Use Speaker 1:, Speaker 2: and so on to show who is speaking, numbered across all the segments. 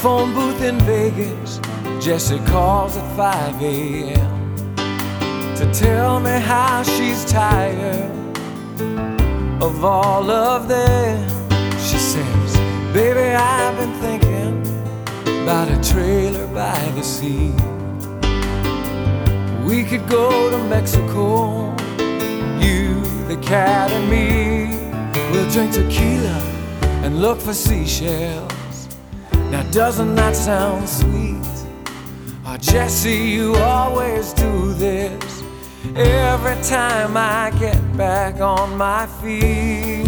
Speaker 1: phone booth in Vegas, Jessie calls at 5 a.m. to tell me how she's tired of all of them. She says, baby, I've been thinking about a trailer by the sea. We could go to Mexico, you, the cat and me. We'll drink tequila and look for seashells. Now doesn't that sound sweet? Oh, Jessie, you always do this every time I get back on my feet.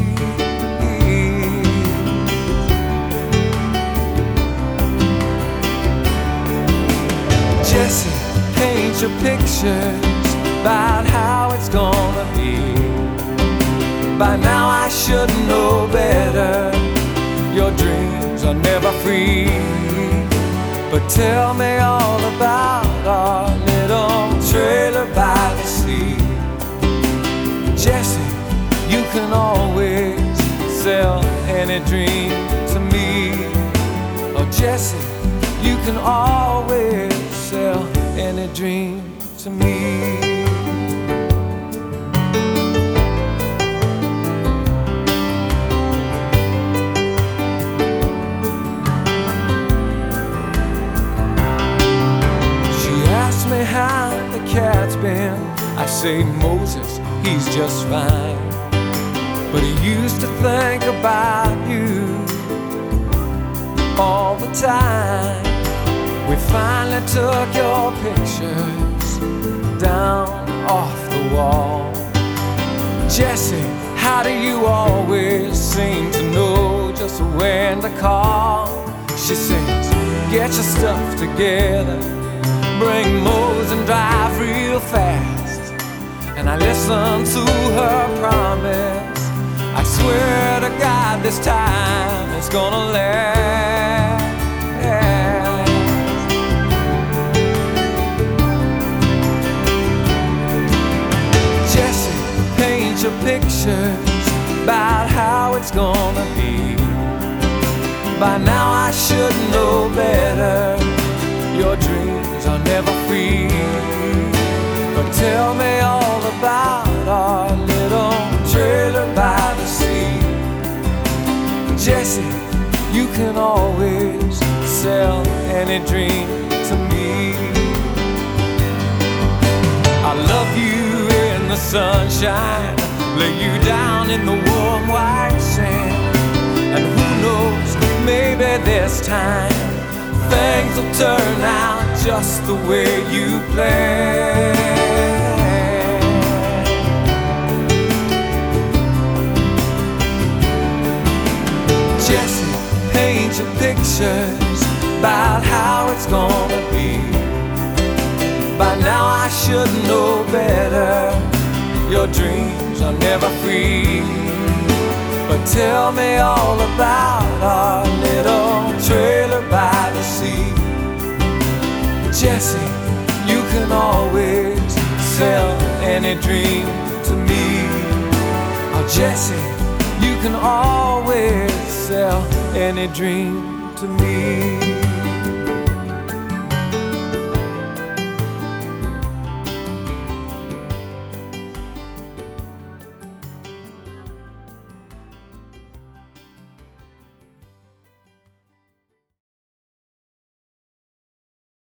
Speaker 1: Jessie, paint your pictures about how it's gonna be. By now I should know better. Your dreams are never free. But tell me all about our little trailer by the sea. Jessie, you can always sell any dream to me. Oh, Jessie, you can always sell any dream to me. Me how the cat's been. I say, Moses, he's just fine, but he used to think about you all the time. We finally took your pictures down off the wall. Jessie, how do you always seem to know just when to call? She says, get your stuff together, bring Mose and drive real fast. And I listen to her promise. I swear to God this time it's gonna last. Jessie, paint your pictures about how it's gonna be. By now I should know better. Your dreams are never free. But tell me all about our little trailer by the sea. Jessie, you can always sell any dream to me. I love you in the sunshine, lay you down in the warm white sand. And who knows, maybe this time things will turn out just the way you planned. Jessie, paint your pictures about how it's gonna be. By now I should know better. Your dreams are never free. But tell me all about our little trailer by the sea. Jessie, you can always sell any dream to me. Oh, Jessie, you can always sell any dream to me.